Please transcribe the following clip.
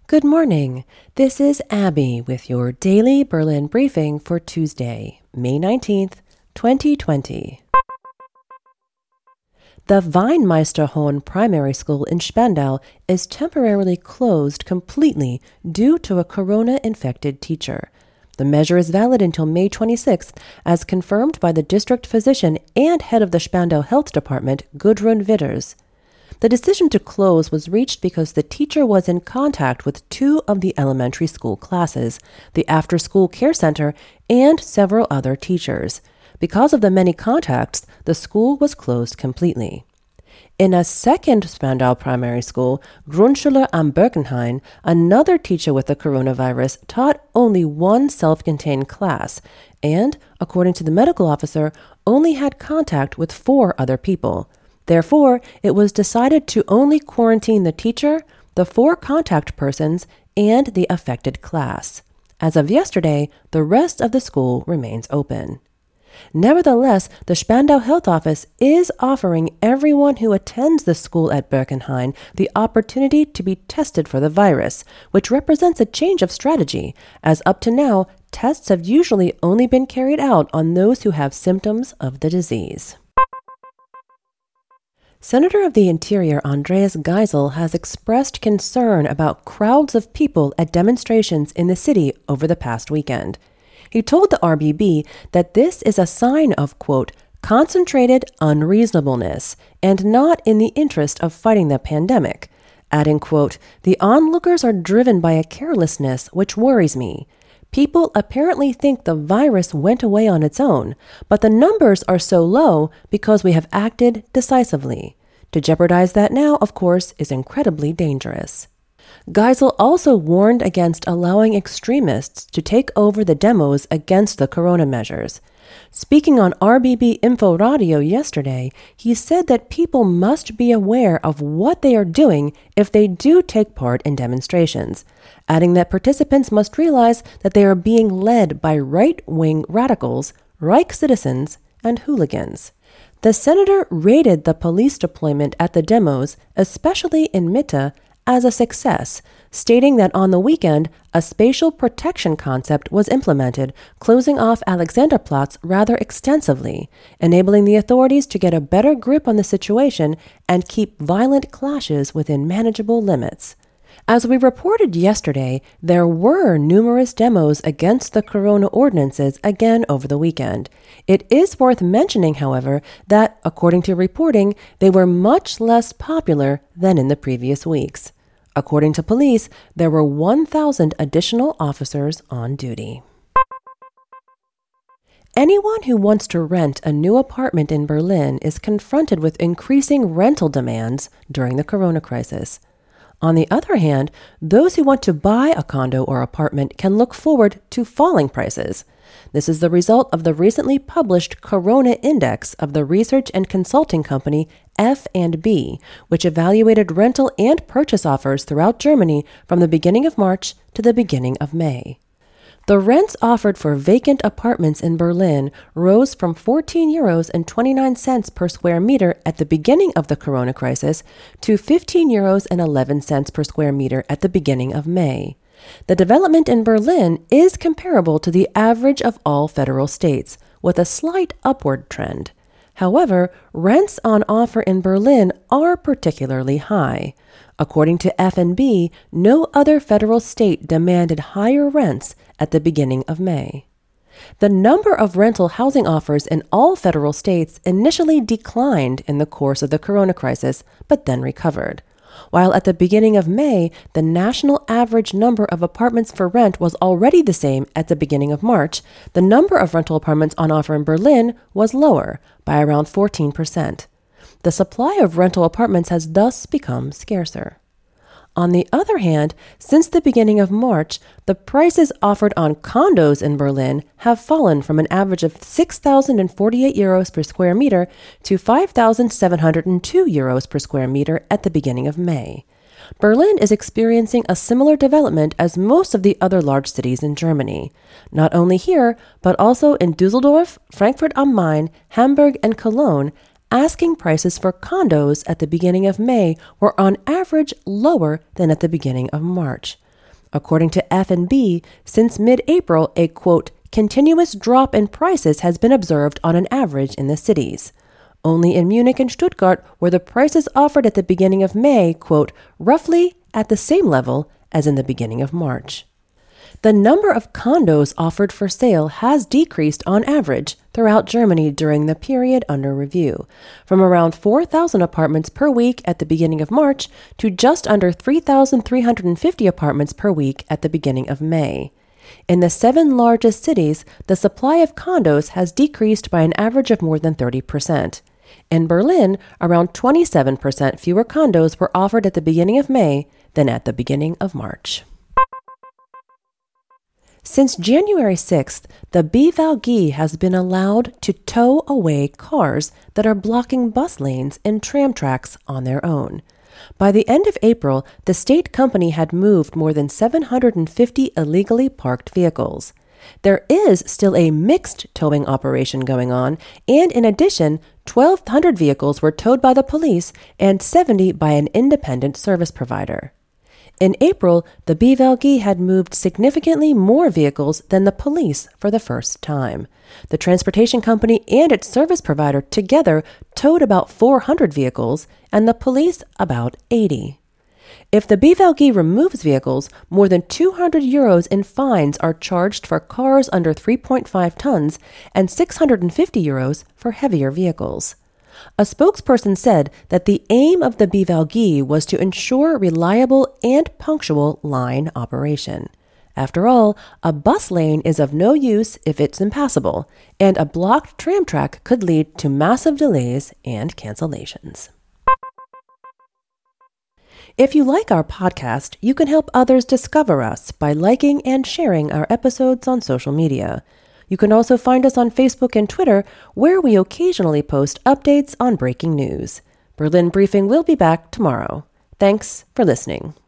Good morning. This is Abby with your daily Berlin briefing for Tuesday, May 19th, 2020. The Weinmeisterhohen Primary School in Spandau is temporarily closed completely due to a corona-infected teacher. The measure is valid until May 26th, as confirmed by the district physician and head of the Spandau Health Department, Gudrun Witters. The decision to close was reached because the teacher was in contact with two of the elementary school classes, the after-school care center, and several other teachers. Because of the many contacts, the school was closed completely. In a second Spandau primary school, Grundschule am Birkenhain, another teacher with the coronavirus taught only one self-contained class and, according to the medical officer, only had contact with 4 other people. Therefore, it was decided to only quarantine the teacher, the 4 contact persons, and the affected class. As of yesterday, the rest of the school remains open. Nevertheless, the Spandau Health Office is offering everyone who attends the school at Birkenhain the opportunity to be tested for the virus, which represents a change of strategy, as up to now, tests have usually only been carried out on those who have symptoms of the disease. Senator of the Interior Andreas Geisel has expressed concern about crowds of people at demonstrations in the city over the past weekend. He told the RBB that this is a sign of, quote, concentrated unreasonableness and not in the interest of fighting the pandemic, adding, quote, the onlookers are driven by a carelessness which worries me. People apparently think the virus went away on its own, but the numbers are so low because we have acted decisively. To jeopardize that now, of course, is incredibly dangerous. Geisel also warned against allowing extremists to take over the demos against the corona measures. Speaking on RBB Info Radio yesterday, he said that people must be aware of what they are doing if they do take part in demonstrations, adding that participants must realize that they are being led by right-wing radicals, Reich citizens, and hooligans. The senator rated the police deployment at the demos, especially in Mitte, as a success, stating that on the weekend, a spatial protection concept was implemented, closing off Alexanderplatz rather extensively, enabling the authorities to get a better grip on the situation and keep violent clashes within manageable limits. As we reported yesterday, there were numerous demos against the corona ordinances again over the weekend. It is worth mentioning, however, that, according to reporting, they were much less popular than in the previous weeks. According to police, there were 1,000 additional officers on duty. Anyone who wants to rent a new apartment in Berlin is confronted with increasing rental demands during the corona crisis. On the other hand, those who want to buy a condo or apartment can look forward to falling prices. This is the result of the recently published Corona Index of the research and consulting company F&B, which evaluated rental and purchase offers throughout Germany from the beginning of March to the beginning of May. The rents offered for vacant apartments in Berlin rose from €14.29 per square meter at the beginning of the corona crisis to €15.11 per square meter at the beginning of May. The development in Berlin is comparable to the average of all federal states, with a slight upward trend. However, rents on offer in Berlin are particularly high. According to F&B, no other federal state demanded higher rents at the beginning of May. The number of rental housing offers in all federal states initially declined in the course of the corona crisis, but then recovered. While at the beginning of May, the national average number of apartments for rent was already the same at the beginning of March, the number of rental apartments on offer in Berlin was lower by around 14%. The supply of rental apartments has thus become scarcer. On the other hand, since the beginning of March, the prices offered on condos in Berlin have fallen from an average of €6,048 per square meter to €5,702 per square meter at the beginning of May. Berlin is experiencing a similar development as most of the other large cities in Germany. Not only here, but also in Düsseldorf, Frankfurt am Main, Hamburg, and Cologne, asking prices for condos at the beginning of May were on average lower than at the beginning of March. According to F&B, since mid-April, a, quote, continuous drop in prices has been observed on an average in the cities. Only in Munich and Stuttgart were the prices offered at the beginning of May, quote, roughly at the same level as in the beginning of March. The number of condos offered for sale has decreased on average throughout Germany during the period under review, from around 4,000 apartments per week at the beginning of March to just under 3,350 apartments per week at the beginning of May. In the 7 largest cities, the supply of condos has decreased by an average of more than 30%. In Berlin, around 27% fewer condos were offered at the beginning of May than at the beginning of March. Since January 6th, the BVG has been allowed to tow away cars that are blocking bus lanes and tram tracks on their own. By the end of April, the state company had moved more than 750 illegally parked vehicles. There is still a mixed towing operation going on, and in addition, 1,200 vehicles were towed by the police and 70 by an independent service provider. In April, the BVG had moved significantly more vehicles than the police for the first time. The transportation company and its service provider together towed about 400 vehicles, and the police about 80. If the BVG removes vehicles, more than €200 in fines are charged for cars under 3.5 tons and €650 for heavier vehicles. A spokesperson said that the aim of the BVG was to ensure reliable and punctual line operation. After all, a bus lane is of no use if it's impassable, and a blocked tram track could lead to massive delays and cancellations. If you like our podcast, you can help others discover us by liking and sharing our episodes on social media. You can also find us on Facebook and Twitter, where we occasionally post updates on breaking news. Berlin Briefing will be back tomorrow. Thanks for listening.